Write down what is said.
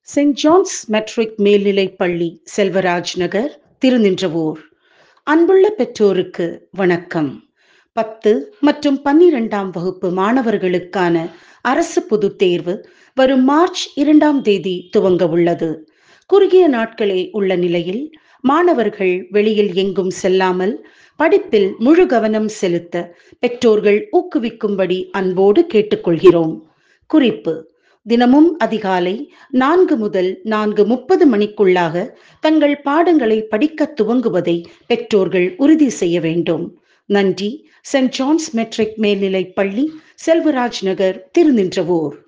Saint John's matric மேல்நிலைப் பள்ளி, செல்வராஜ் நகர், திருநின்றவூர். அன்புள்ள பெற்றோருக்கு வணக்கம். 10 மற்றும் 12ஆம் வகுப்பு மாணவர்களுக்கான அரசு பொதுத் தேர்வு வரும் மார்ச் 2ஆம் தேதி துவங்க உள்ளது. குறுகிய நாட்களே உள்ள நிலையில் மாணவர்கள் வெளியில் எங்கும் செல்லாமல் படிப்பில் முழு கவனம் செலுத்த பெற்றோர்கள் ஊக்குவிக்கும்படி அன்போடு கேட்டுக்கொள்கிறோம். குறிப்பு: தினமும் அதிகாலை 4 முதல் 4:30 மணிக்குள்ளாக தங்கள் பாடங்களை படிக்க துவங்குவதை பெற்றோர்கள் உறுதி செய்ய வேண்டும். நன்றி. செயின்ட் ஜான்ஸ் மெட்ரிக் மேல்நிலைப் பள்ளி, செல்வராஜ் நகர், திருநின்றவூர்.